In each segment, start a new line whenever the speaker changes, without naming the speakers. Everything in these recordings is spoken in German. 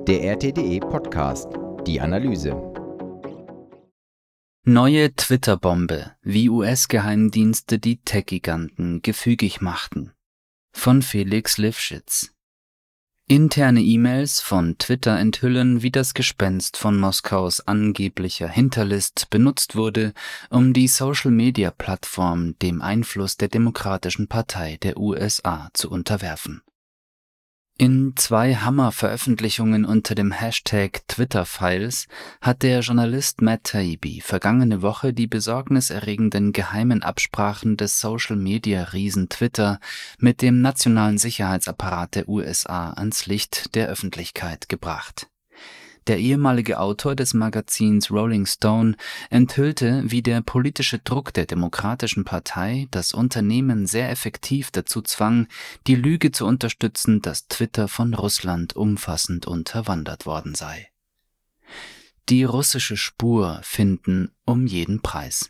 Der RTDE Podcast, die Analyse.
Neue Twitter-Bombe, wie US-Geheimdienste die Tech-Giganten gefügig machten. Von Felix Lifschitz. Interne E-Mails von Twitter enthüllen, wie das Gespenst von Moskaus angeblicher Hinterlist benutzt wurde, um die Social-Media-Plattform dem Einfluss der Demokratischen Partei der USA zu unterwerfen. In 2 Hammer-Veröffentlichungen unter dem Hashtag Twitter-Files hat der Journalist Matt Taibbi vergangene Woche die besorgniserregenden geheimen Absprachen des Social-Media-Riesen Twitter mit dem nationalen Sicherheitsapparat der USA ans Licht der Öffentlichkeit gebracht. Der ehemalige Autor des Magazins Rolling Stone enthüllte, wie der politische Druck der Demokratischen Partei das Unternehmen sehr effektiv dazu zwang, die Lüge zu unterstützen, dass Twitter von Russland umfassend unterwandert worden sei. Die russische Spur finden um jeden Preis.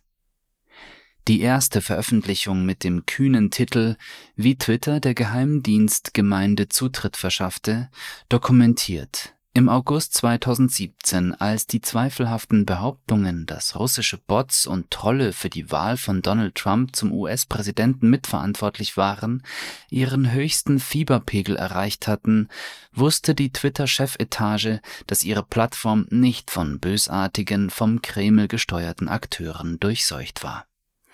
Die erste Veröffentlichung mit dem kühnen Titel »Wie Twitter der Geheimdienstgemeinde Zutritt verschaffte« dokumentiert: Im August 2017, als die zweifelhaften Behauptungen, dass russische Bots und Trolle für die Wahl von Donald Trump zum US-Präsidenten mitverantwortlich waren, ihren höchsten Fieberpegel erreicht hatten, wusste die Twitter-Chefetage, dass ihre Plattform nicht von bösartigen, vom Kreml gesteuerten Akteuren durchseucht war.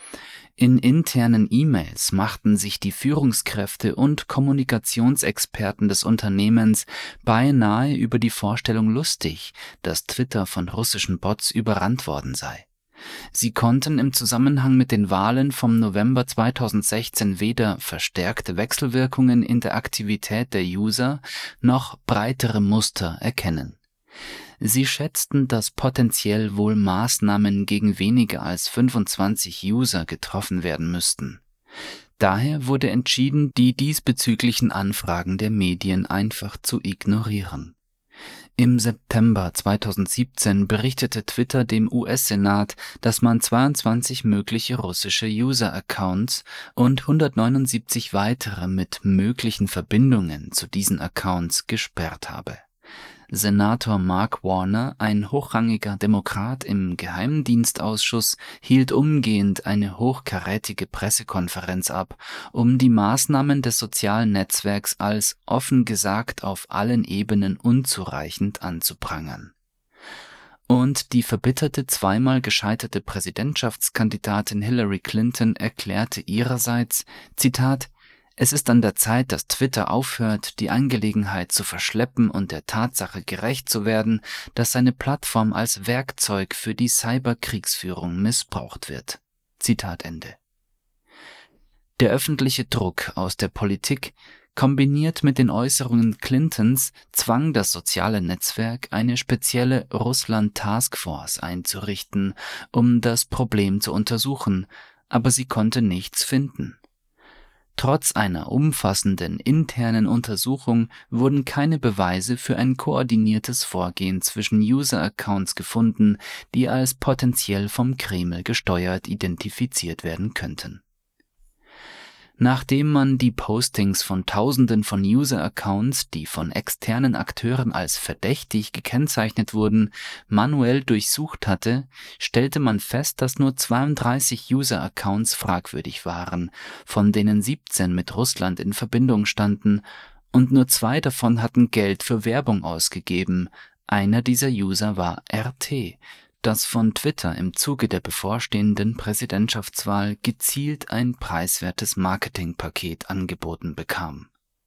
In internen E-Mails machten sich die Führungskräfte und Kommunikationsexperten des Unternehmens beinahe über die Vorstellung lustig, dass Twitter von russischen Bots überrannt worden sei. Sie konnten im Zusammenhang mit den Wahlen vom November 2016 weder verstärkte Wechselwirkungen in der Aktivität der User noch breitere Muster erkennen. Sie schätzten, dass potenziell wohl Maßnahmen gegen weniger als 25 User getroffen werden müssten. Daher wurde entschieden, die diesbezüglichen Anfragen der Medien einfach zu ignorieren. Im September 2017 berichtete Twitter dem US-Senat, dass man 22 mögliche russische User-Accounts und 179 weitere mit möglichen Verbindungen zu diesen Accounts gesperrt habe. Senator Mark Warner, ein hochrangiger Demokrat im Geheimdienstausschuss, hielt umgehend eine hochkarätige Pressekonferenz ab, um die Maßnahmen des sozialen Netzwerks als offen gesagt auf allen Ebenen unzureichend anzuprangern. Und die verbitterte, zweimal gescheiterte Präsidentschaftskandidatin Hillary Clinton erklärte ihrerseits, Zitat, »Es ist an der Zeit, dass Twitter aufhört, die Angelegenheit zu verschleppen und der Tatsache gerecht zu werden, dass seine Plattform als Werkzeug für die Cyberkriegsführung missbraucht wird.« Zitat Ende. Der öffentliche Druck aus der Politik, kombiniert mit den Äußerungen Clintons, zwang das soziale Netzwerk, eine spezielle Russland-Taskforce einzurichten, um das Problem zu untersuchen, aber sie konnte nichts finden. Trotz einer umfassenden internen Untersuchung wurden keine Beweise für ein koordiniertes Vorgehen zwischen User-Accounts gefunden, die als potenziell vom Kreml gesteuert identifiziert werden könnten. Nachdem man die Postings von Tausenden von User-Accounts, die von externen Akteuren als verdächtig gekennzeichnet wurden, manuell durchsucht hatte, stellte man fest, dass nur 32 User-Accounts fragwürdig waren, von denen 17 mit Russland in Verbindung standen, und nur 2 davon hatten Geld für Werbung ausgegeben. Einer dieser User war RT, das von Twitter im Zuge der bevorstehenden Präsidentschaftswahl gezielt ein preiswertes Marketingpaket angeboten bekam.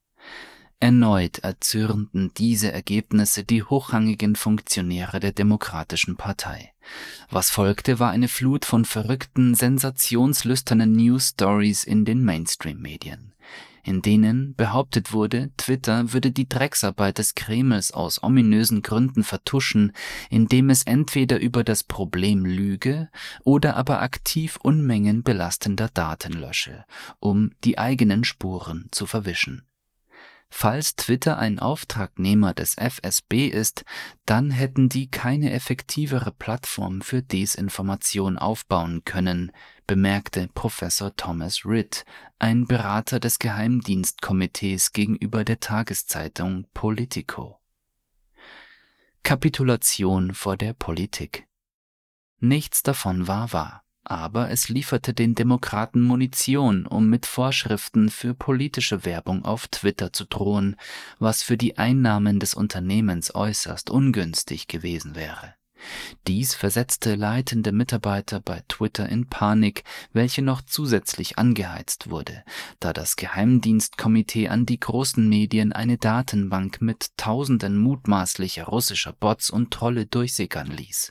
Erneut erzürnten diese Ergebnisse die hochrangigen Funktionäre der Demokratischen Partei. Was folgte, war eine Flut von verrückten, sensationslüsternen News-Stories in den Mainstream-Medien, in denen behauptet wurde, Twitter würde die Drecksarbeit des Kremls aus ominösen Gründen vertuschen, indem es entweder über das Problem lüge oder aber aktiv Unmengen belastender Daten lösche, um die eigenen Spuren zu verwischen. Falls Twitter ein Auftragnehmer des FSB ist, dann hätten die keine effektivere Plattform für Desinformation aufbauen können, bemerkte Professor Thomas Ritt, ein Berater des Geheimdienstkomitees gegenüber der Tageszeitung Politico. Kapitulation vor der Politik. Nichts davon war wahr, aber es lieferte den Demokraten Munition, um mit Vorschriften für politische Werbung auf Twitter zu drohen, was für die Einnahmen des Unternehmens äußerst ungünstig gewesen wäre. Dies versetzte leitende Mitarbeiter bei Twitter in Panik, welche noch zusätzlich angeheizt wurde, da das Geheimdienstkomitee an die großen Medien eine Datenbank mit Tausenden mutmaßlicher russischer Bots und Trolle durchsickern ließ.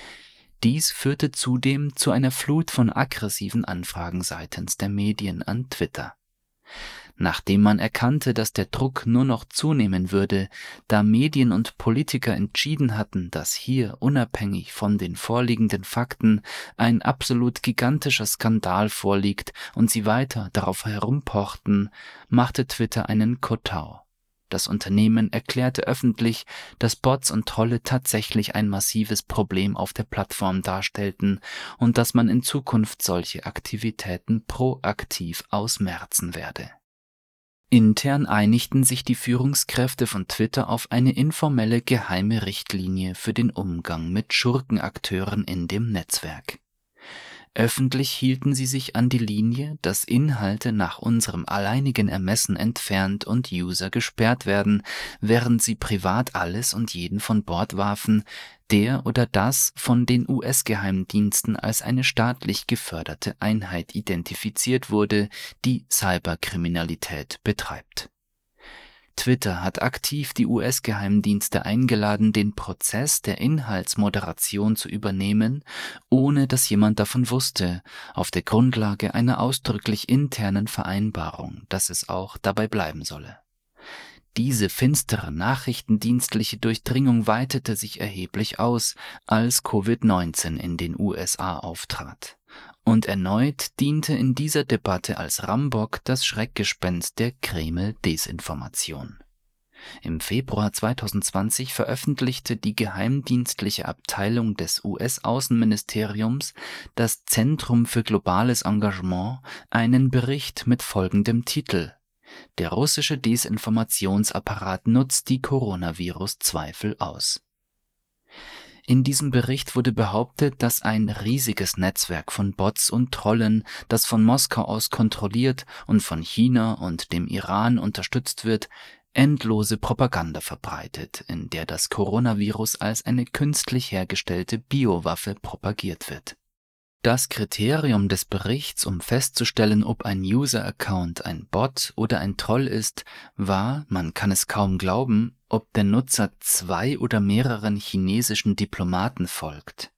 Dies führte zudem zu einer Flut von aggressiven Anfragen seitens der Medien an Twitter. Nachdem man erkannte, dass der Druck nur noch zunehmen würde, da Medien und Politiker entschieden hatten, dass hier unabhängig von den vorliegenden Fakten ein absolut gigantischer Skandal vorliegt und sie weiter darauf herumpochten, machte Twitter einen Kotau. Das Unternehmen erklärte öffentlich, dass Bots und Trolle tatsächlich ein massives Problem auf der Plattform darstellten und dass man in Zukunft solche Aktivitäten proaktiv ausmerzen werde. Intern einigten sich die Führungskräfte von Twitter auf eine informelle geheime Richtlinie für den Umgang mit Schurkenakteuren in dem Netzwerk. Öffentlich hielten sie sich an die Linie, dass Inhalte nach unserem alleinigen Ermessen entfernt und User gesperrt werden, während sie privat alles und jeden von Bord warfen, der oder das von den US-Geheimdiensten als eine staatlich geförderte Einheit identifiziert wurde, die Cyberkriminalität betreibt. Twitter hat aktiv die US-Geheimdienste eingeladen, den Prozess der Inhaltsmoderation zu übernehmen, ohne dass jemand davon wusste, auf der Grundlage einer ausdrücklich internen Vereinbarung, dass es auch dabei bleiben solle. Diese finstere nachrichtendienstliche Durchdringung weitete sich erheblich aus, als Covid-19 in den USA auftrat. Und erneut diente in dieser Debatte als Rambock das Schreckgespenst der Kreml-Desinformation. Im Februar 2020 veröffentlichte die geheimdienstliche Abteilung des US-Außenministeriums, das Zentrum für globales Engagement, einen Bericht mit folgendem Titel: Der russische Desinformationsapparat nutzt die Coronavirus-Zweifel aus. In diesem Bericht wurde behauptet, dass ein riesiges Netzwerk von Bots und Trollen, das von Moskau aus kontrolliert und von China und dem Iran unterstützt wird, endlose Propaganda verbreitet, in der das Coronavirus als eine künstlich hergestellte Biowaffe propagiert wird. Das Kriterium des Berichts, um festzustellen, ob ein User-Account ein Bot oder ein Troll ist, war, man kann es kaum glauben, ob der Nutzer 2 oder mehreren chinesischen Diplomaten folgt.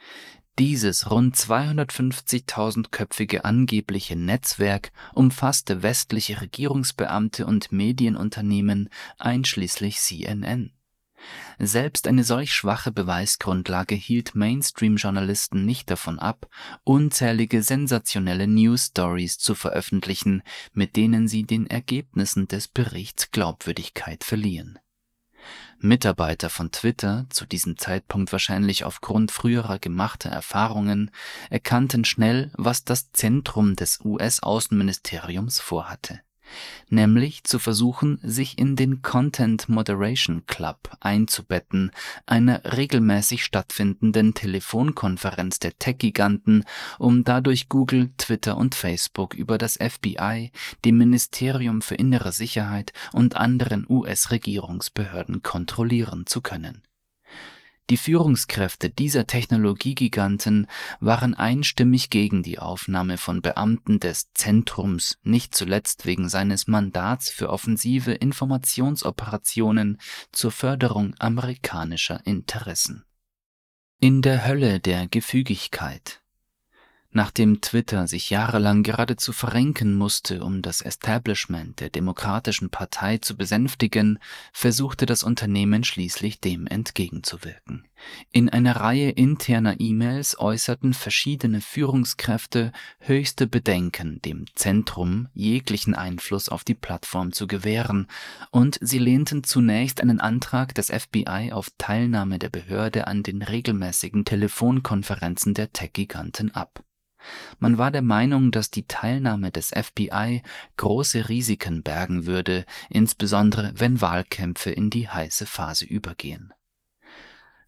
Dieses rund 250.000-köpfige angebliche Netzwerk umfasste westliche Regierungsbeamte und Medienunternehmen, einschließlich CNN. Selbst eine solch schwache Beweisgrundlage hielt Mainstream-Journalisten nicht davon ab, unzählige sensationelle News-Stories zu veröffentlichen, mit denen sie den Ergebnissen des Berichts Glaubwürdigkeit verliehen. Mitarbeiter von Twitter, zu diesem Zeitpunkt wahrscheinlich aufgrund früherer gemachter Erfahrungen, erkannten schnell, was das Zentrum des US-Außenministeriums vorhatte. Nämlich zu versuchen, sich in den Content Moderation Club einzubetten, einer regelmäßig stattfindenden Telefonkonferenz der Tech-Giganten, um dadurch Google, Twitter und Facebook über das FBI, dem Ministerium für innere Sicherheit und anderen US-Regierungsbehörden kontrollieren zu können. Die Führungskräfte dieser Technologiegiganten waren einstimmig gegen die Aufnahme von Beamten des Zentrums, nicht zuletzt wegen seines Mandats für offensive Informationsoperationen zur Förderung amerikanischer Interessen. In der Hölle der Gefügigkeit. Nachdem Twitter sich jahrelang geradezu verrenken musste, um das Establishment der Demokratischen Partei zu besänftigen, versuchte das Unternehmen schließlich dem entgegenzuwirken. In einer Reihe interner E-Mails äußerten verschiedene Führungskräfte höchste Bedenken, dem Zentrum jeglichen Einfluss auf die Plattform zu gewähren, und sie lehnten zunächst einen Antrag des FBI auf Teilnahme der Behörde an den regelmäßigen Telefonkonferenzen der Tech-Giganten ab. Man war der Meinung, dass die Teilnahme des FBI große Risiken bergen würde, insbesondere wenn Wahlkämpfe in die heiße Phase übergehen.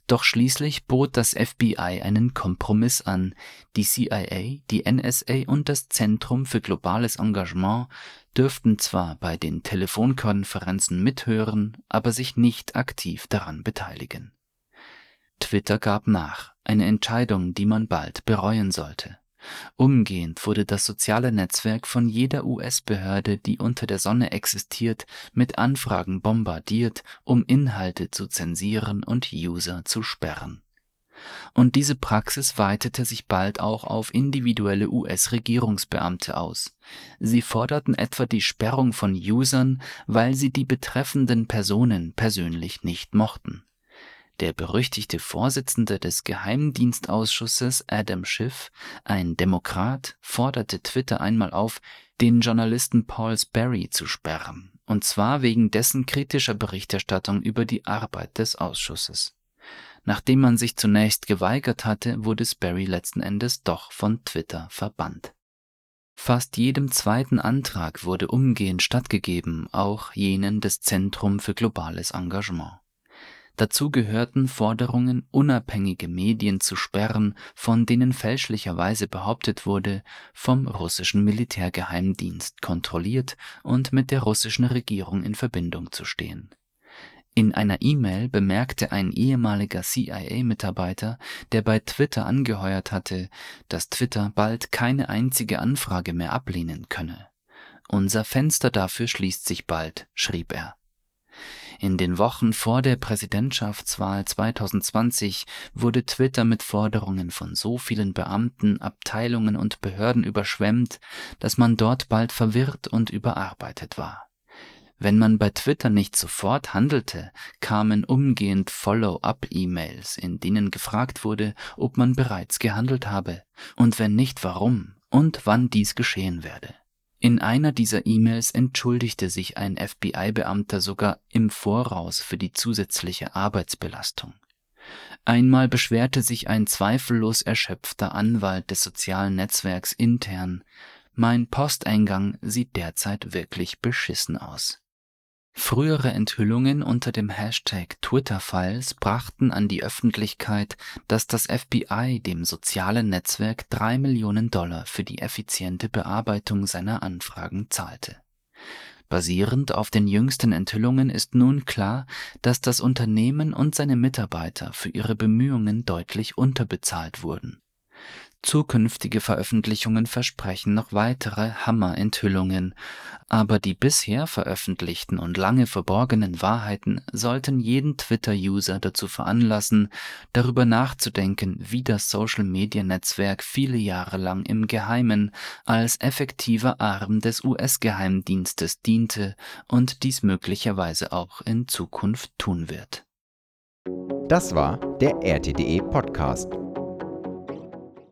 Doch schließlich bot das FBI einen Kompromiss an. Die CIA, die NSA und das Zentrum für globales Engagement dürften zwar bei den Telefonkonferenzen mithören, aber sich nicht aktiv daran beteiligen. Twitter gab nach, eine Entscheidung, die man bald bereuen sollte. Umgehend wurde das soziale Netzwerk von jeder US-Behörde, die unter der Sonne existiert, mit Anfragen bombardiert, um Inhalte zu zensieren und User zu sperren. Und diese Praxis weitete sich bald auch auf individuelle US-Regierungsbeamte aus. Sie forderten etwa die Sperrung von Usern, weil sie die betreffenden Personen persönlich nicht mochten. Der berüchtigte Vorsitzende des Geheimdienstausschusses Adam Schiff, ein Demokrat, forderte Twitter einmal auf, den Journalisten Paul Sperry zu sperren, und zwar wegen dessen kritischer Berichterstattung über die Arbeit des Ausschusses. Nachdem man sich zunächst geweigert hatte, wurde Sperry letzten Endes doch von Twitter verbannt. Fast jedem zweiten Antrag wurde umgehend stattgegeben, auch jenen des Zentrum für globales Engagement. Dazu gehörten Forderungen, unabhängige Medien zu sperren, von denen fälschlicherweise behauptet wurde, vom russischen Militärgeheimdienst kontrolliert und mit der russischen Regierung in Verbindung zu stehen. In einer E-Mail bemerkte ein ehemaliger CIA-Mitarbeiter, der bei Twitter angeheuert hatte, dass Twitter bald keine einzige Anfrage mehr ablehnen könne. „Unser Fenster dafür schließt sich bald“, schrieb er. In den Wochen vor der Präsidentschaftswahl 2020 wurde Twitter mit Forderungen von so vielen Beamten, Abteilungen und Behörden überschwemmt, dass man dort bald verwirrt und überarbeitet war. Wenn man bei Twitter nicht sofort handelte, kamen umgehend Follow-up-E-Mails, in denen gefragt wurde, ob man bereits gehandelt habe und wenn nicht, warum und wann dies geschehen werde. In einer dieser E-Mails entschuldigte sich ein FBI-Beamter sogar im Voraus für die zusätzliche Arbeitsbelastung. Einmal beschwerte sich ein zweifellos erschöpfter Anwalt des sozialen Netzwerks intern: „Mein Posteingang sieht derzeit wirklich beschissen aus.“ Frühere Enthüllungen unter dem Hashtag Twitter-Files brachten an die Öffentlichkeit, dass das FBI dem sozialen Netzwerk $3 Millionen für die effiziente Bearbeitung seiner Anfragen zahlte. Basierend auf den jüngsten Enthüllungen ist nun klar, dass das Unternehmen und seine Mitarbeiter für ihre Bemühungen deutlich unterbezahlt wurden. Zukünftige Veröffentlichungen versprechen noch weitere Hammer-Enthüllungen, aber die bisher veröffentlichten und lange verborgenen Wahrheiten sollten jeden Twitter-User dazu veranlassen, darüber nachzudenken, wie das Social-Media-Netzwerk viele Jahre lang im Geheimen als effektiver Arm des US-Geheimdienstes diente und dies möglicherweise auch in Zukunft tun wird.
Das war der RTDE Podcast.